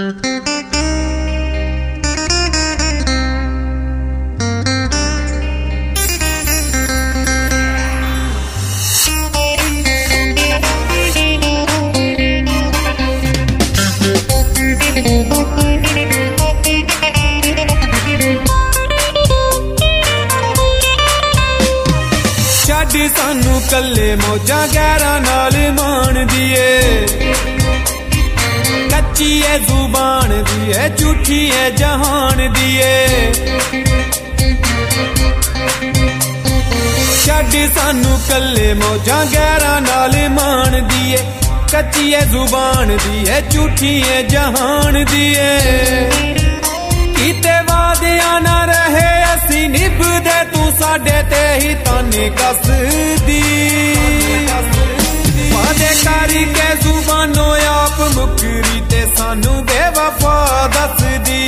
सानू कल्ले मौजा गैरा नाल मान दिए कच्ची है जुबान दिए झूठी है जहान दिए छड़ सानू कल्ले मौजा गैरा नाल मान दिए कच्ची है जुबान दिए झूठी है जहान दिए कीते वादिया ना रहे असी निभदे तू साडे ते ही ताने कसदी वादे कारी के जुबानों आप मुकरी ते सानू बेवफा दसदी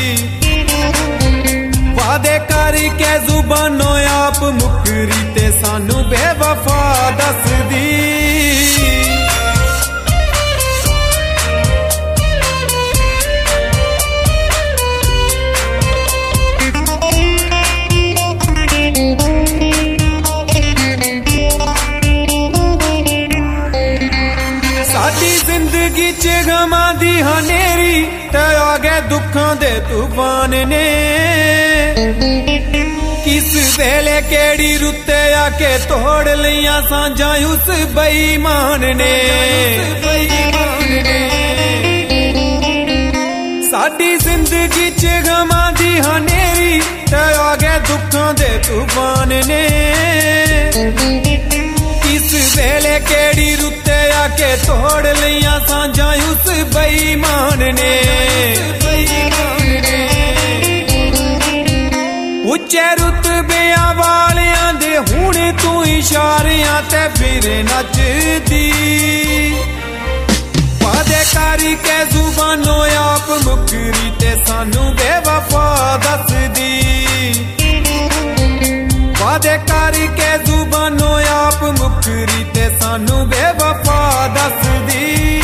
वादे कारी के जुबानों आप मुकरी ते सानू बेवफा दसदी जिंदगी च गमां दी हनेरी ते आ गए दुखां दे तूफान ने किस वेले केड़ी रुते आके तोड़ लिया सांझा उस बेईमान ने साडी जिंदगी च गमां दी हनेरी ते आ गए दुखां दे तूफान ने किस वेले केड़ी रुते आके तोड़ लिया सांझा उस बेईमान ने उच्चे रुतबियां वालियां दे हुण तू इशारियां ते फिर नचदी वादे कारी के जुबानों आप मुकरी ते सानू बेवफा दसदी वादे कारी के जुबानों आप मुकरी ते सानू बेवफा दसदी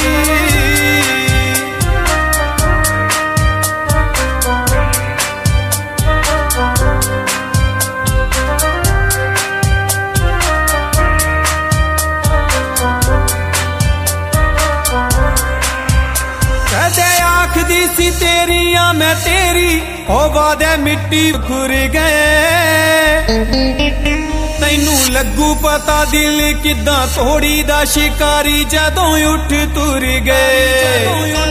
कदे आखदी सी तेरिया मैं तेरी ओ वादे मिट्टी खुर गए तैनू लगू पता दिल किदां तोड़ी दा शिकारी जदों उठ तुर गए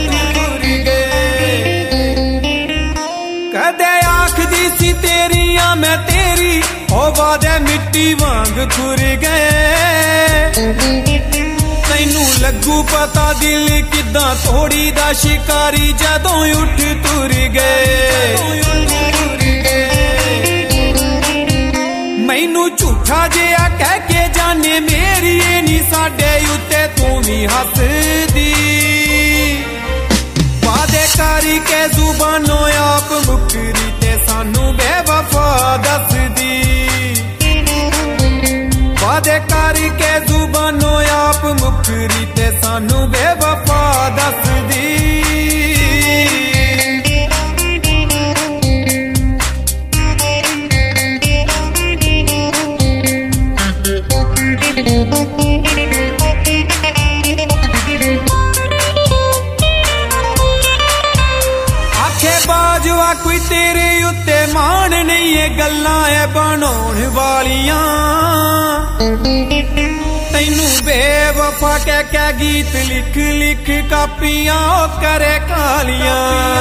कदे आखदी सी तेरिया मैं तेरी ओ वादे मिट्टी वांग खुर गए तैनू लगू पता दिल किदां तोड़ी दा शिकारी जदों उठ तुर गए मैनू झूठा जिहा कह के जाने मेरी नी साडे उत्ते तू भी हसदी वादे कारी के जुबानों आप मुकरी ते सानू बेवफा दसदी वादे कारी के जुबानों आप मुकरी ते सानू बेवफा दसदी आखे बाजवा कोई तेरे उत्ते मान नहीं है गल्लां है बनाउण वालियां तैनू बेवफा कह गीत लिख लिख कापियां करे कालियां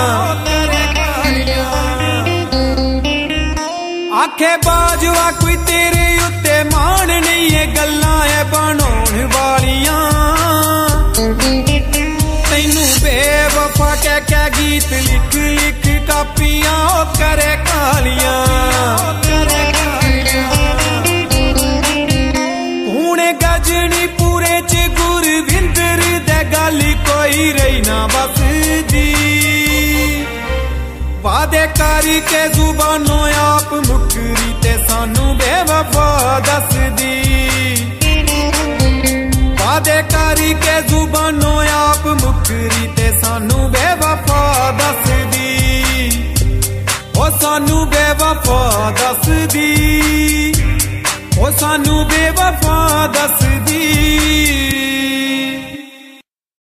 आखे बाजवा कोई तेरे उत्ते मान नहीं है गल्लां है बनाउण वालियां तैनू बेवफा कह गीत लिख लिख कापियां करे कालियां हुण गजनी पूरे च गुरविंदर दे गल कोई रही ना बसदी वादे कारी के जुबानों आप मुकरी ते सानू बेवफा दसदी वादे कारी के जुबानों आप मुकरी ते सानू बेवफा सानू बेवफा दसदी ओ सानू बेवफा